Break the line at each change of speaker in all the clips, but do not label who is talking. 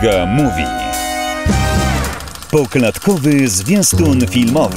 Iga Mówi. Poklatkowy zwiastun filmowy.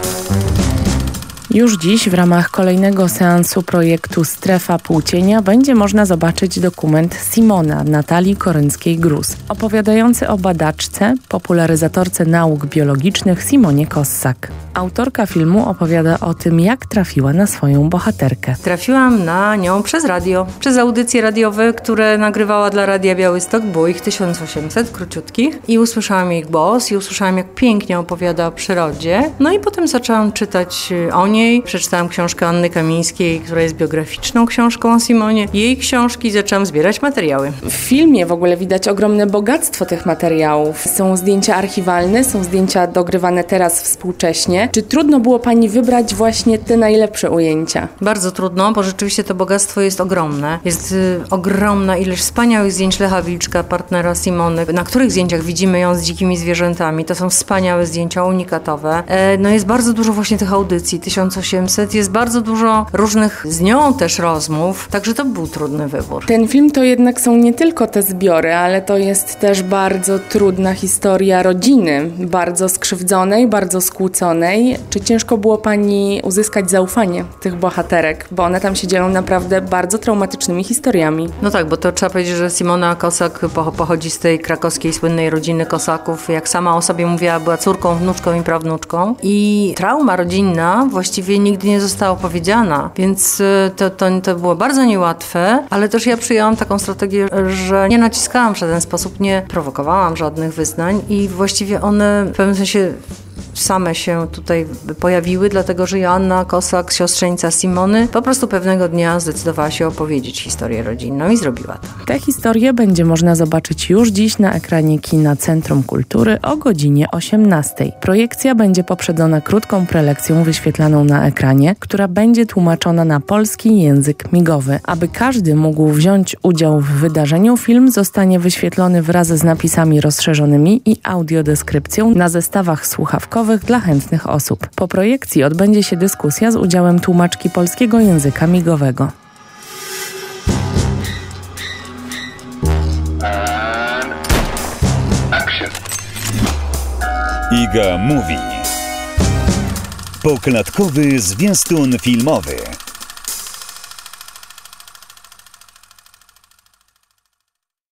Już dziś w ramach kolejnego seansu projektu Strefa Półcienia będzie można zobaczyć dokument Simona Natalii Korynckiej-Gruz, opowiadający o badaczce, popularyzatorce nauk biologicznych Simonie Kossak. Autorka filmu opowiada o tym, jak trafiła na swoją bohaterkę.
Trafiłam na nią przez radio, przez audycje radiowe, które nagrywała dla Radia Białystok. Było ich 1800, króciutkich. I usłyszałam jej głos i usłyszałam, jak pięknie opowiada o przyrodzie. No i potem zaczęłam czytać o niej. Przeczytałam książkę Anny Kamińskiej, która jest biograficzną książką o Simonie. Jej książki zaczęłam zbierać materiały.
W filmie w ogóle widać ogromne bogactwo tych materiałów. Są zdjęcia archiwalne, są zdjęcia dogrywane teraz współcześnie. Czy trudno było Pani wybrać właśnie te najlepsze ujęcia?
Bardzo trudno, bo rzeczywiście to bogactwo jest ogromne. Jest ogromna ilość wspaniałych zdjęć Lecha Wilczka, partnera Simony, na których zdjęciach widzimy ją z dzikimi zwierzętami. To są wspaniałe zdjęcia, unikatowe. No jest bardzo dużo właśnie tych audycji, 1800, jest bardzo dużo różnych z nią też rozmów, także to był trudny wybór.
Ten film to jednak są nie tylko te zbiory, ale to jest też bardzo trudna historia rodziny, bardzo skrzywdzonej, bardzo skłóconej. Czy ciężko było Pani uzyskać zaufanie tych bohaterek, bo one tam się dzielą naprawdę bardzo traumatycznymi historiami?
No tak, bo to trzeba powiedzieć, że Simona Kossak pochodzi z tej krakowskiej słynnej rodziny Kossaków. Jak sama o sobie mówiła, była córką, wnuczką i prawnuczką. I trauma rodzinna właściwie nigdy nie została opowiedziana, więc to było bardzo niełatwe, ale też ja przyjęłam taką strategię, że nie naciskałam w żaden sposób, nie prowokowałam żadnych wyznań i właściwie one w pewnym sensie same się tutaj pojawiły, dlatego że Joanna Kossak, siostrzenica Simony, po prostu pewnego dnia zdecydowała się opowiedzieć historię rodzinną i zrobiła to.
Tę historię będzie można zobaczyć już dziś na ekranie kina Centrum Kultury o godzinie 18:00. Projekcja będzie poprzedzona krótką prelekcją wyświetlaną na ekranie, która będzie tłumaczona na polski język migowy. Aby każdy mógł wziąć udział w wydarzeniu, film zostanie wyświetlony wraz z napisami rozszerzonymi i audiodeskrypcją na zestawach słuchawkowych dla chętnych osób. Po projekcji odbędzie się dyskusja z udziałem tłumaczki polskiego języka migowego.
Iga Mówi. Poklatkowy zwiastun filmowy.